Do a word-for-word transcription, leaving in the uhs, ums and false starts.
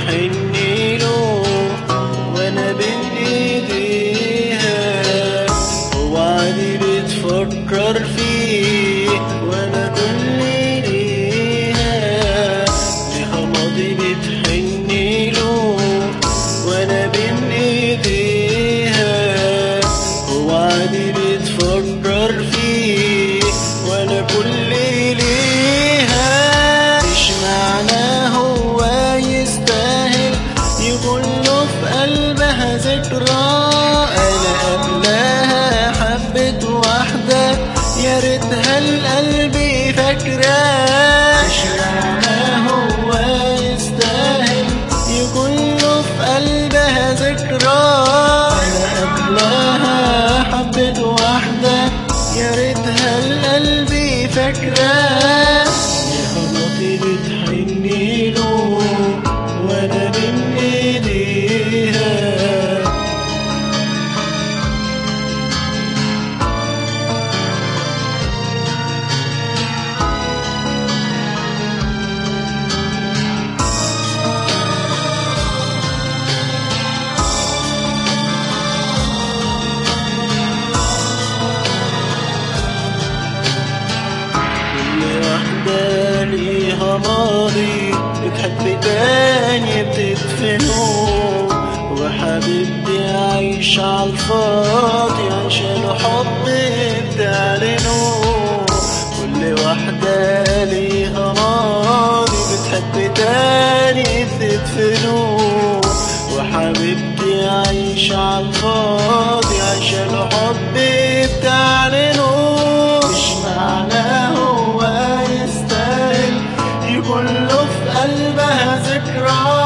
بتحني له وانا بين ايديها، وعادي بتفكر فيه وانا كل ليها. ليها ماضي بتحني له وانا بين ايديها، وعادي بتفكر فيه وانا كل ليها. مش معناه هو يستاهل يكون له في قلبها ذكرى، انا قبلها حبت واحدة يا ريتها القلب فاكراه. مش معناه هو يستاهل يكون له في قلبها ذكرى، انا قبلها حبت واحدة يا ريتها القلب فاكراه. يا خلاطي بتحني له وانا بين ايديها. ليها ماضي بتحب تاني بتدفنه، وحبيبتي عايشة عالفاضي عشان حب بتعلنه. كل واحدة ليها ماضي بتحب تاني بتدفنه، وحبيبتي عايشة عالفاضي عشان حب بتعلنه. مش معناه هو يستاهل يكون له في قلبها ذكرى،